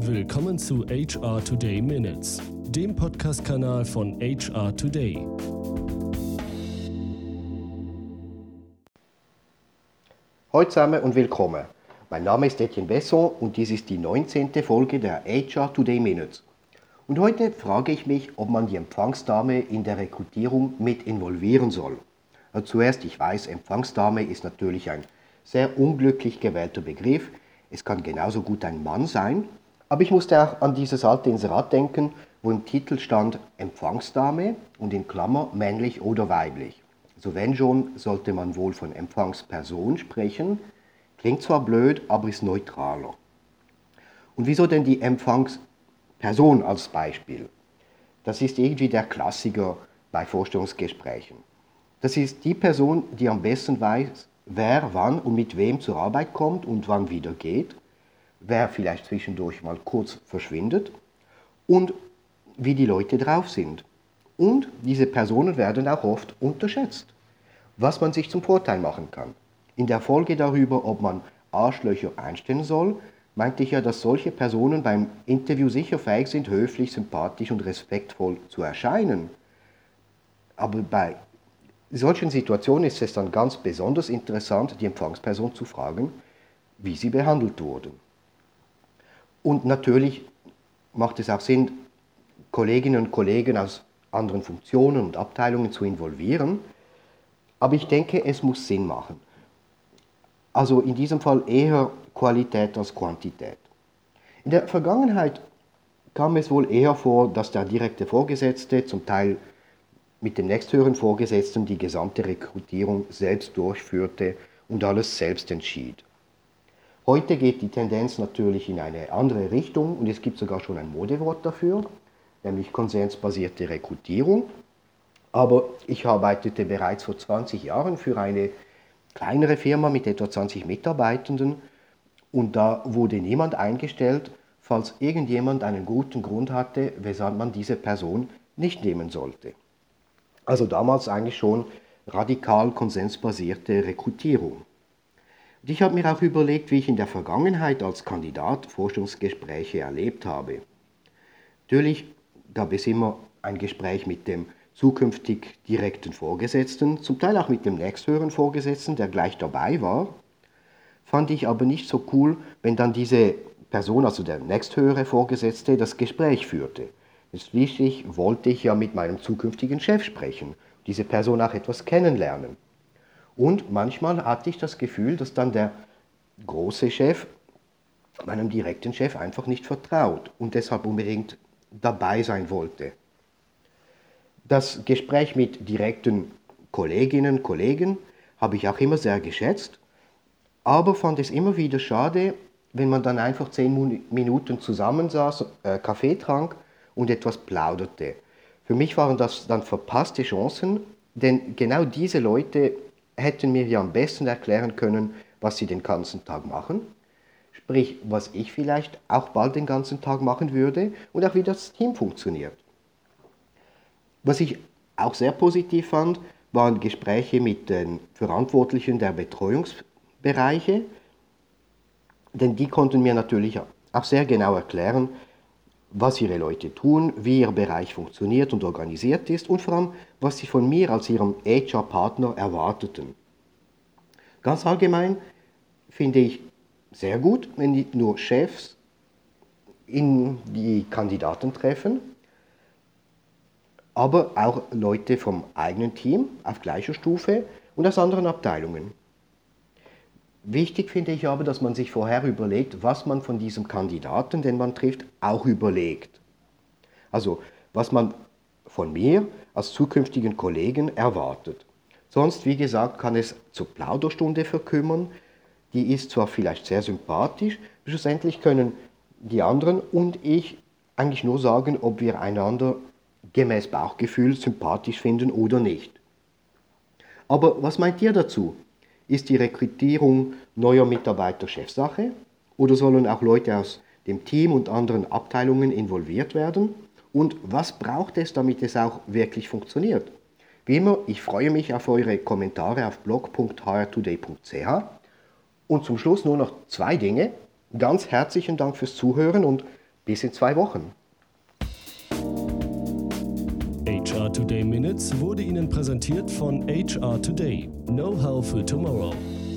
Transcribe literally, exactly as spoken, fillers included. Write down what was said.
Willkommen zu H R Today Minutes, dem Podcast-Kanal von H R Today. Hallo zusammen und willkommen. Mein Name ist Etienne Besson und dies ist die neunzehnte Folge der H R Today Minutes. Und heute frage ich mich, ob man die Empfangsdame in der Rekrutierung mit involvieren soll. Also zuerst, ich weiß, Empfangsdame ist natürlich ein sehr unglücklich gewählter Begriff. Es kann genauso gut ein Mann sein. Aber ich musste auch an dieses alte Inserat denken, wo im Titel stand Empfangsdame und in Klammer männlich oder weiblich. Also wenn schon, sollte man wohl von Empfangsperson sprechen. Klingt zwar blöd, aber ist neutraler. Und wieso denn die Empfangsperson als Beispiel? Das ist irgendwie der Klassiker bei Vorstellungsgesprächen. Das ist die Person, die am besten weiß, wer wann und mit wem zur Arbeit kommt und wann wieder geht, wer vielleicht zwischendurch mal kurz verschwindet und wie die Leute drauf sind. Und diese Personen werden auch oft unterschätzt, was man sich zum Vorteil machen kann. In der Folge darüber, ob man Arschlöcher einstellen soll, meinte ich ja, dass solche Personen beim Interview sicher fähig sind, höflich, sympathisch und respektvoll zu erscheinen. Aber bei solchen Situationen ist es dann ganz besonders interessant, die Empfangsperson zu fragen, wie sie behandelt wurden. Und natürlich macht es auch Sinn, Kolleginnen und Kollegen aus anderen Funktionen und Abteilungen zu involvieren. Aber ich denke, es muss Sinn machen. Also in diesem Fall eher Qualität als Quantität. In der Vergangenheit kam es wohl eher vor, dass der direkte Vorgesetzte, zum Teil mit dem nächsthöheren Vorgesetzten, die gesamte Rekrutierung selbst durchführte und alles selbst entschied. Heute geht die Tendenz natürlich in eine andere Richtung und es gibt sogar schon ein Modewort dafür, nämlich konsensbasierte Rekrutierung. Aber ich arbeitete bereits vor zwanzig Jahren für eine kleinere Firma mit etwa zwanzig Mitarbeitenden und da wurde niemand eingestellt, falls irgendjemand einen guten Grund hatte, weshalb man diese Person nicht nehmen sollte. Also damals eigentlich schon radikal konsensbasierte Rekrutierung. Und ich habe mir auch überlegt, wie ich in der Vergangenheit als Kandidat Forschungsgespräche erlebt habe. Natürlich gab es immer ein Gespräch mit dem zukünftig direkten Vorgesetzten, zum Teil auch mit dem nächsthöheren Vorgesetzten, der gleich dabei war. Fand ich aber nicht so cool, wenn dann diese Person, also der nächsthöhere Vorgesetzte, das Gespräch führte. Schließlich wollte ich ja mit meinem zukünftigen Chef sprechen, diese Person auch etwas kennenlernen. Und manchmal hatte ich das Gefühl, dass dann der große Chef meinem direkten Chef einfach nicht vertraut und deshalb unbedingt dabei sein wollte. Das Gespräch mit direkten Kolleginnen und Kollegen habe ich auch immer sehr geschätzt, aber fand es immer wieder schade, wenn man dann einfach zehn Minuten zusammensaß, äh, Kaffee trank und etwas plauderte. Für mich waren das dann verpasste Chancen, denn genau diese Leute hätten mir ja am besten erklären können, was sie den ganzen Tag machen, sprich, was ich vielleicht auch bald den ganzen Tag machen würde und auch wie das Team funktioniert. Was ich auch sehr positiv fand, waren Gespräche mit den Verantwortlichen der Betreuungsbereiche, denn die konnten mir natürlich auch sehr genau erklären, was ihre Leute tun, wie ihr Bereich funktioniert und organisiert ist und vor allem, was sie von mir als ihrem H R-Partner erwarteten. Ganz allgemein finde ich sehr gut, wenn nicht nur Chefs in die Kandidaten treffen, aber auch Leute vom eigenen Team auf gleicher Stufe und aus anderen Abteilungen. Wichtig finde ich aber, dass man sich vorher überlegt, was man von diesem Kandidaten, den man trifft, auch überlegt. Also, was man von mir als zukünftigen Kollegen erwartet. Sonst, wie gesagt, kann es zur Plauderstunde verkümmern. Die ist zwar vielleicht sehr sympathisch, aber schlussendlich können die anderen und ich eigentlich nur sagen, ob wir einander gemäß Bauchgefühl sympathisch finden oder nicht. Aber was meint ihr dazu? Ist die Rekrutierung neuer Mitarbeiter Chefsache oder sollen auch Leute aus dem Team und anderen Abteilungen involviert werden? Und was braucht es, damit es auch wirklich funktioniert? Wie immer, ich freue mich auf eure Kommentare auf blog punkt h r today punkt c h. Und zum Schluss nur noch zwei Dinge. Ganz herzlichen Dank fürs Zuhören und Bis in zwei Wochen. H R Today Minutes wurde Ihnen präsentiert von H R Today. Know-how für tomorrow.